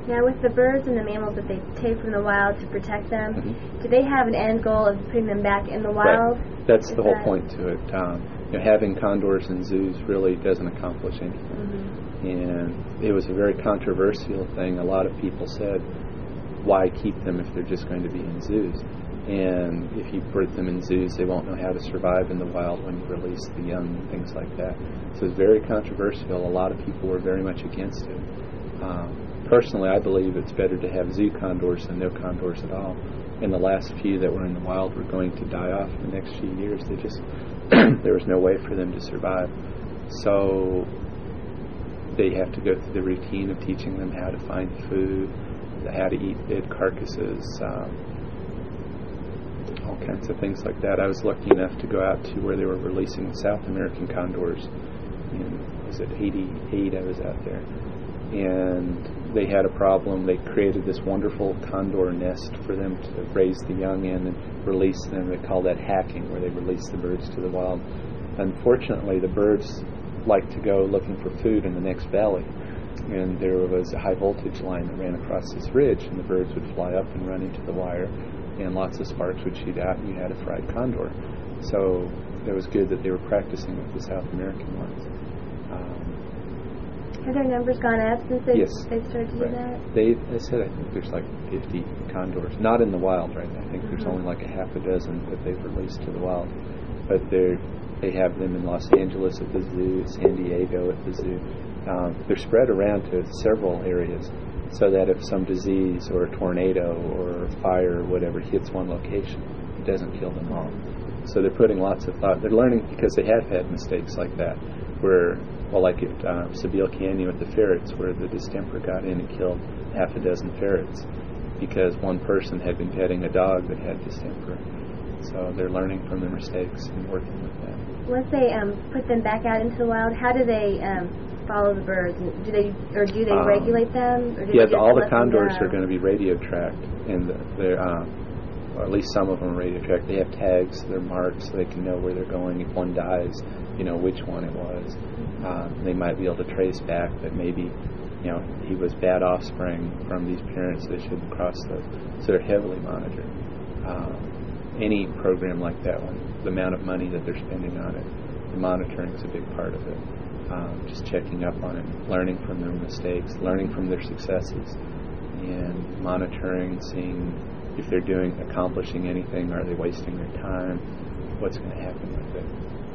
Now, with the birds and the mammals that they take from the wild to protect them, do they have an end goal of putting them back in the wild? Right. That's the whole point to it. Having condors in zoos really doesn't accomplish anything. And it was a very controversial thing. A lot of people said, why keep them if they're just going to be in zoos? And if you put them in zoos, they won't know how to survive in the wild when you release the young and things like that. So it's very controversial. A lot of people were very much against it. Personally, I believe it's better to have zoo condors than no condors at all. And the last few that were in the wild were going to die off in the next few years. They just there was no way for them to survive. So they have to go through the routine of teaching them how to find food, how to eat dead carcasses, all kinds of things like that. I was lucky enough to go out to where they were releasing South American condors. Was it 88? I was out there. And they had a problem. They created this wonderful condor nest for them to raise the young in and release them. They call that hacking, where they release the birds to the wild. Unfortunately, the birds like to go looking for food in the next valley. And there was a high voltage line that ran across this ridge, and the birds would fly up and run into the wire, and lots of sparks would shoot out, and you had a fried condor. So it was good that they were practicing with the South American ones. Have their numbers gone up since they started to do that? They said, I think there's like 50 condors. Not in the wild, right? I think there's only like a half a dozen that they've released to the wild. But they have them in Los Angeles at the zoo, San Diego at the zoo. They're spread around to several areas, so that if some disease or a tornado or fire or whatever hits one location, it doesn't kill them all. So they're putting lots of thought. They're learning because they have had mistakes like that, where, well, like at Sabile Canyon with the ferrets, where the distemper got in and killed half a dozen ferrets because one person had been petting a dog that had distemper. So they're learning from their mistakes and working with that. Once they put them back out into the wild, how do they follow the birds? Do they regulate them? Or do all the condors are going to be radio tracked, and they're or at least some of them are radio tracked. They have tags, they're marked, so they can know where they're going. If one dies, which one it was. They might be able to trace back that maybe, he was bad offspring from these parents. They shouldn't cross those. So they're heavily monitored. Any program like that one, the amount of money that they're spending on it, the monitoring is a big part of it. Just checking up on it, learning from their mistakes, learning from their successes, and monitoring, seeing if they're accomplishing anything, are they wasting their time, what's going to happen with it.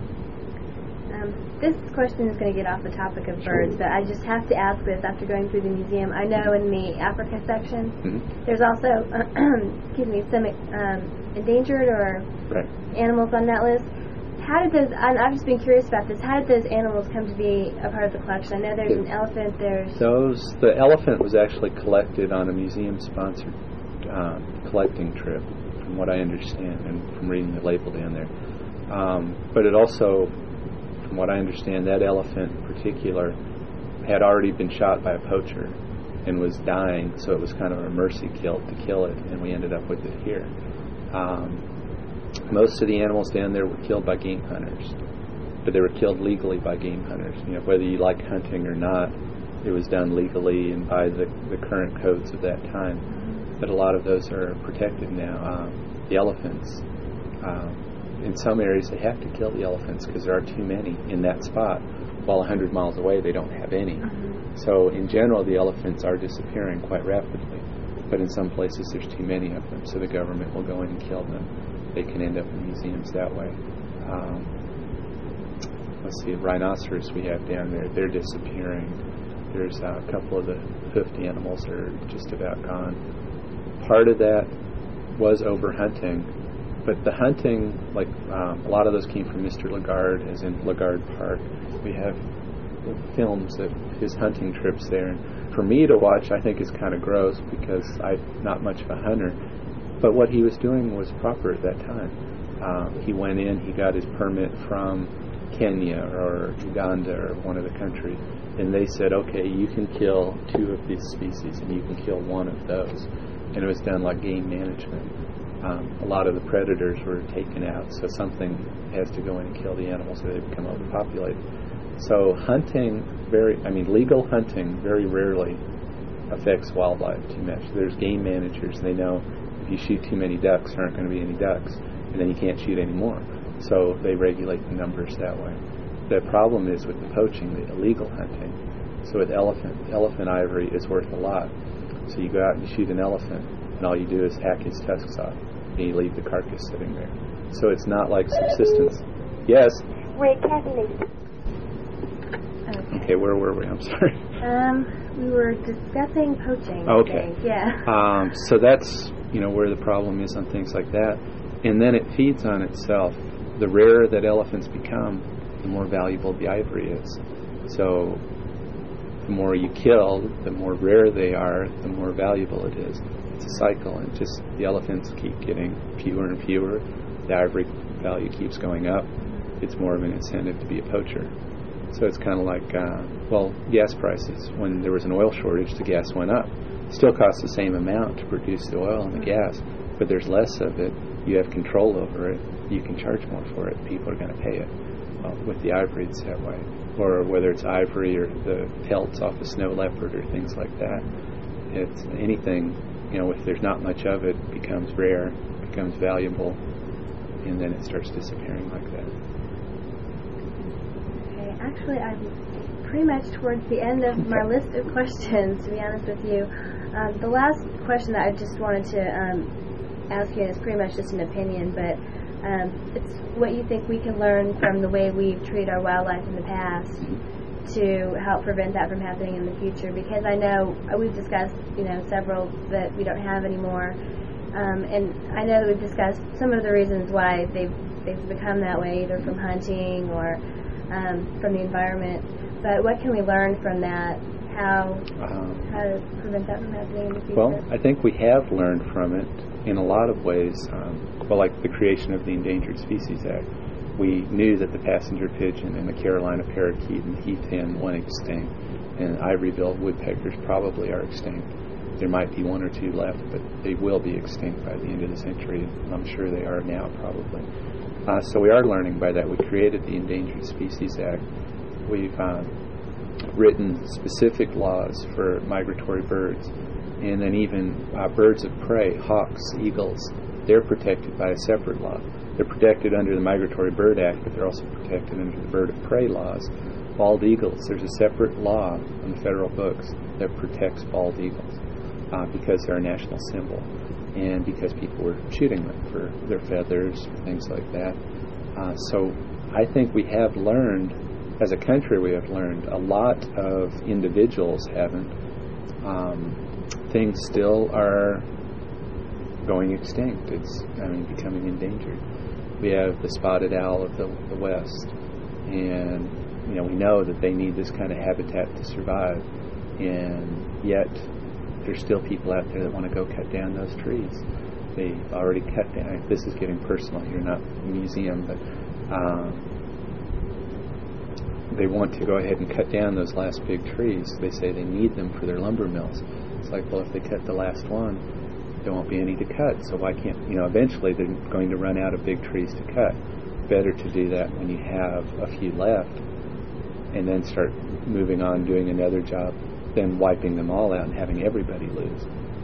This question is going to get off the topic of birds, but I just have to ask this after going through the museum. I know in the Africa section, there's also, some endangered or animals on that list. How did those, I've just been curious about this, how did those animals come to be a part of the collection? I know there's an elephant, the elephant was actually collected on a museum-sponsored collecting trip, from what I understand, and from reading the label down there. But it also, from what I understand, that elephant in particular had already been shot by a poacher and was dying, so it was kind of a mercy kill to kill it, and we ended up with it here. Most of the animals down there were killed by game hunters, but they were killed legally by game hunters. Whether you like hunting or not, it was done legally and by the current codes of that time. But a lot of those are protected now. The elephants, in some areas they have to kill the elephants because there are too many in that spot, while 100 miles away they don't have any. So in general the elephants are disappearing quite rapidly, but in some places there's too many of them, so the government will go in and kill them. They can end up in museums that way. Let's see, rhinoceros we have down there, they're disappearing. There's a couple of the hoofed animals that are just about gone. Part of that was overhunting, but the hunting, like a lot of those came from Mr. Lagarde, as in Lagarde Park. We have films of his hunting trips there. And for me to watch, I think is kind of gross because I'm not much of a hunter. But what he was doing was proper at that time. He went in, he got his permit from Kenya or Uganda or one of the countries, and they said, okay, you can kill 2 of these species and you can kill 1 of those. And it was done like game management. A lot of the predators were taken out, so something has to go in and kill the animals or they become overpopulated. So hunting, legal hunting very rarely affects wildlife too much. There's game managers. They know if you shoot too many ducks, there aren't going to be any ducks, and then you can't shoot any more. So they regulate the numbers that way. The problem is with the poaching, the illegal hunting. So with elephant ivory is worth a lot. So you go out and you shoot an elephant, and all you do is hack his tusks off, and you leave the carcass sitting there. So it's not like subsistence. Yes? Wait, Kathy. Okay, where were we? I'm sorry. We were discussing poaching. Okay. I think. Yeah. So that's, where the problem is on things like that. And then it feeds on itself. The rarer that elephants become, the more valuable the ivory is. So the more you kill, the more rare they are, the more valuable it is. It's a cycle, and just the elephants keep getting fewer and fewer. The ivory value keeps going up. It's more of an incentive to be a poacher. So it's kind of like, gas prices. When there was an oil shortage, the gas went up. It still costs the same amount to produce the oil and the gas, but there's less of it. You have control over it. You can charge more for it. People are going to pay it. Well, with the ivory, it's that way. Or whether it's ivory or the pelts off a snow leopard or things like that. It's anything, if there's not much of it, becomes rare, becomes valuable, and then it starts disappearing like that. Okay, actually, I'm pretty much towards the end of my list of questions, to be honest with you. The last question that I just wanted to ask you, and it's pretty much just an opinion, but it's what you think we can learn from the way we've treated our wildlife in the past to help prevent that from happening in the future. Because I know we've discussed, several that we don't have anymore, and I know that we've discussed some of the reasons why they've become that way, either from hunting or from the environment. But what can we learn from that? How to prevent that from happening in the future? Well, I think we have learned from it in a lot of ways. Like the creation of the Endangered Species Act. We knew that the passenger pigeon and the Carolina parakeet and the heath hen went extinct, and ivory-billed woodpeckers probably are extinct. There might be one or two left, but they will be extinct by the end of the century. I'm sure they are now, probably. So we are learning by that. We created the Endangered Species Act. We've written specific laws for migratory birds, and then even birds of prey, hawks, eagles, they're protected by a separate law. They're protected under the Migratory Bird Act, but they're also protected under the bird of prey laws. Bald eagles, there's a separate law in the federal books that protects bald eagles because they're a national symbol and because people were shooting them for their feathers, things like that. So I think we have learned, as a country we have learned, a lot of individuals haven't. Things still are going extinct. It's becoming endangered. We have the spotted owl of the West, and we know that they need this kind of habitat to survive, and yet there's still people out there that want to go cut down those trees. They've already cut down. This is getting personal here, not a museum, but they want to go ahead and cut down those last big trees. They say they need them for their lumber mills. It's like, well, if they cut the last one, there won't be any to cut. So why can't, eventually they're going to run out of big trees to cut. Better to do that when you have a few left and then start moving on doing another job than wiping them all out and having everybody lose.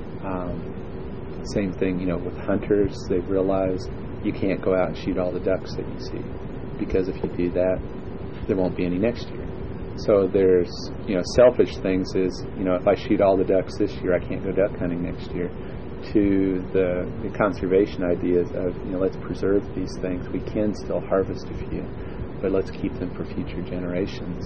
Same thing, with hunters. They've realized you can't go out and shoot all the ducks that you see, because if you do that, there won't be any next year. So there's, selfish things is, if I shoot all the ducks this year, I can't go duck hunting next year. To the conservation ideas of, let's preserve these things. We can still harvest a few, but let's keep them for future generations.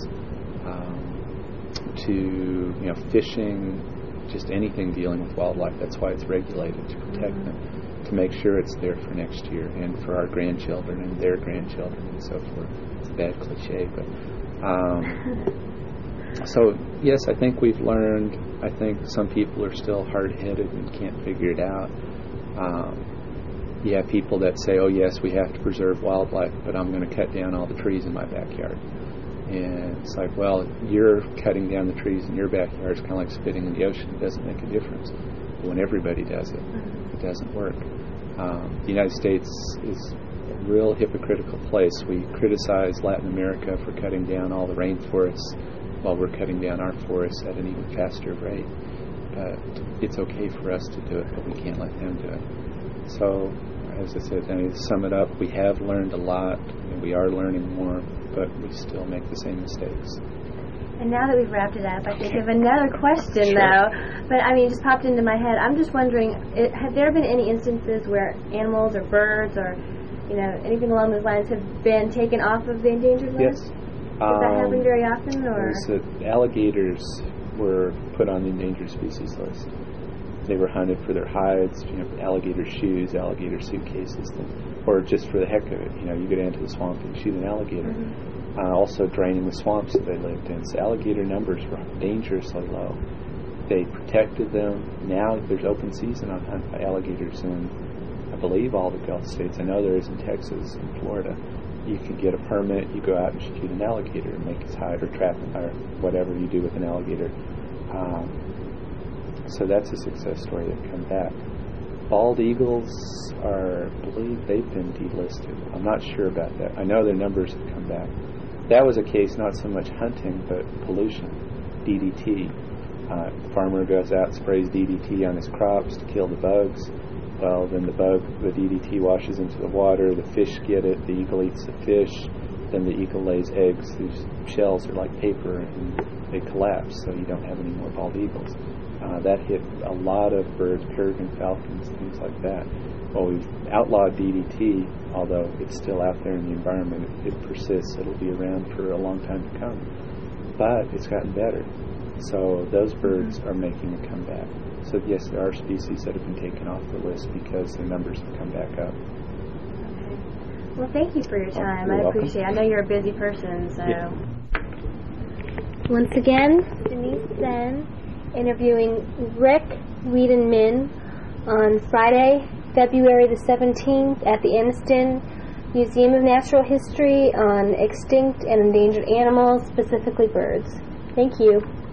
To, fishing, just anything dealing with wildlife. That's why it's regulated, to protect them, to make sure it's there for next year and for our grandchildren and their grandchildren and so forth. It's a bad cliche, but so yes, I think we've learned. I think some people are still hard-headed and can't figure it out. You have people that say, oh yes, we have to preserve wildlife, but I'm going to cut down all the trees in my backyard. And it's like, well, you're cutting down the trees in your backyard. It's kind of like spitting in the ocean. It doesn't make a difference. But when everybody does it, it doesn't work. The United States is a real hypocritical place. We criticize Latin America for cutting down all the rainforests while we're cutting down our forests at an even faster rate. but it's okay for us to do it, but we can't let them do it. So, as I said, to sum it up, we have learned a lot, and we are learning more, but we still make the same mistakes. And now that we've wrapped it up, I think of another question, though. But, it just popped into my head. I'm just wondering, have there been any instances where animals or birds or, anything along those lines have been taken off of the endangered list? Yes. Does that happen very often? Or? Alligators were put on the endangered species list. They were hunted for their hides, alligator shoes, alligator suitcases, or just for the heck of it. You go down to the swamp and shoot an alligator. Mm-hmm. Also draining the swamps that they lived in. So alligator numbers were dangerously low. They protected them. Now there's open season on hunt by alligators in, I believe, all the Gulf states. I know there is in Texas and Florida. You can get a permit, you go out and shoot an alligator and make its hide or trap it or whatever you do with an alligator. So that's a success story that come back. Bald eagles I believe they've been delisted. I'm not sure about that. I know their numbers have come back. That was a case not so much hunting, but pollution, DDT. Farmer goes out, sprays DDT on his crops to kill the bugs. Well, then the DDT washes into the water, the fish get it, the eagle eats the fish, then the eagle lays eggs. These shells are like paper and they collapse, so you don't have any more bald eagles. That hit a lot of birds, peregrine falcons, things like that. Well, we've outlawed DDT, although it's still out there in the environment. It persists. It'll be around for a long time to come. But it's gotten better. So those birds are making a comeback. So yes, there are species that have been taken off the list because their numbers have come back up. Okay. Well, thank you for your time. You're welcome. Appreciate it. I know you're a busy person, so. Yeah. Once again, Denise Senn interviewing Rick Wiedenman on Friday, February the 17th at the Anniston Museum of Natural History on extinct and endangered animals, specifically birds. Thank you.